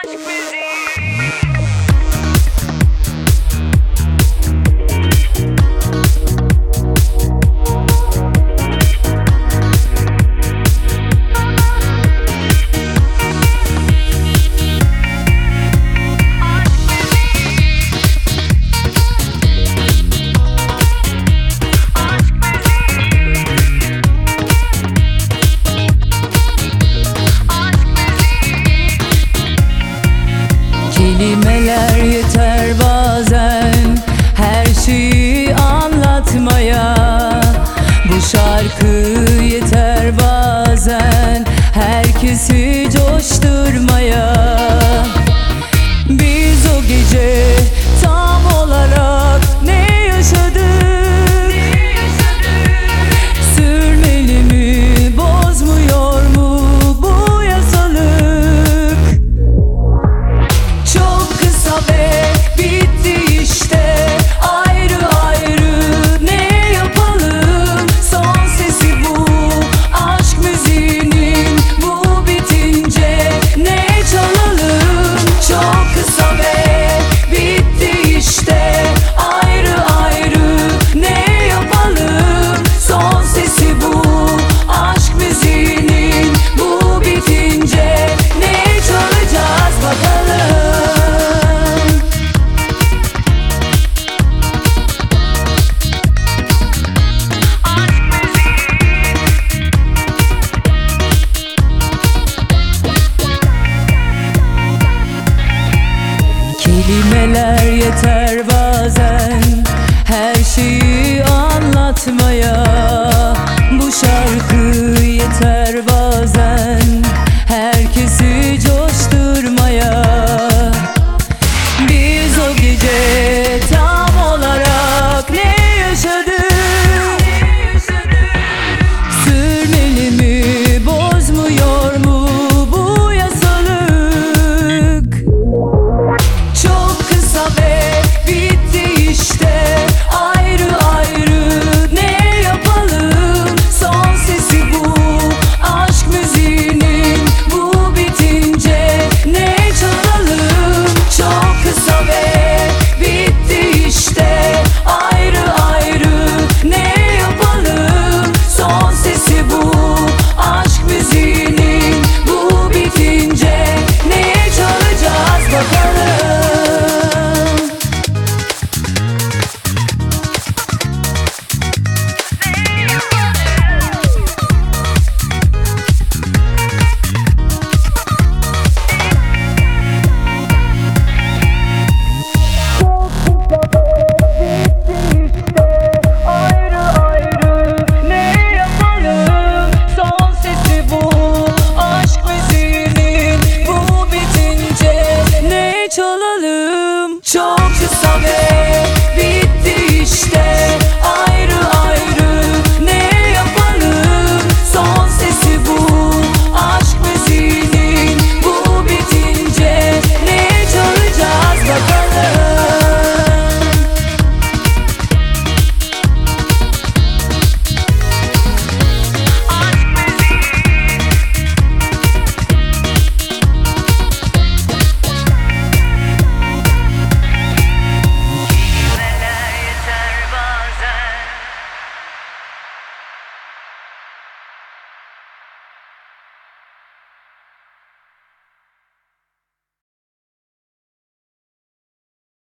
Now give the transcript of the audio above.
Kelimeler yeter bazen her şeyi anlatmaya. Bu şarkı yeter bazen herkesi coşturmaya. Biz o gece tam olarak ne yaşadık? Sürmeli mi, bozmuyor mu bu yasalık? Çok kısa ve bitti işte, ayrı ayrı ne yapalım? Son sesi bu, aşk müziğinin, bu bitince ne çalalım? Çok kısa ve bitti işte, ayrı ayrı ne yapalım? Son sesi bu, aşk müziğinin, bu bitince ne çalacağız bakalım? Kelimeler yeter bazen her şeyi anlatmaya. Bu şarkı yeter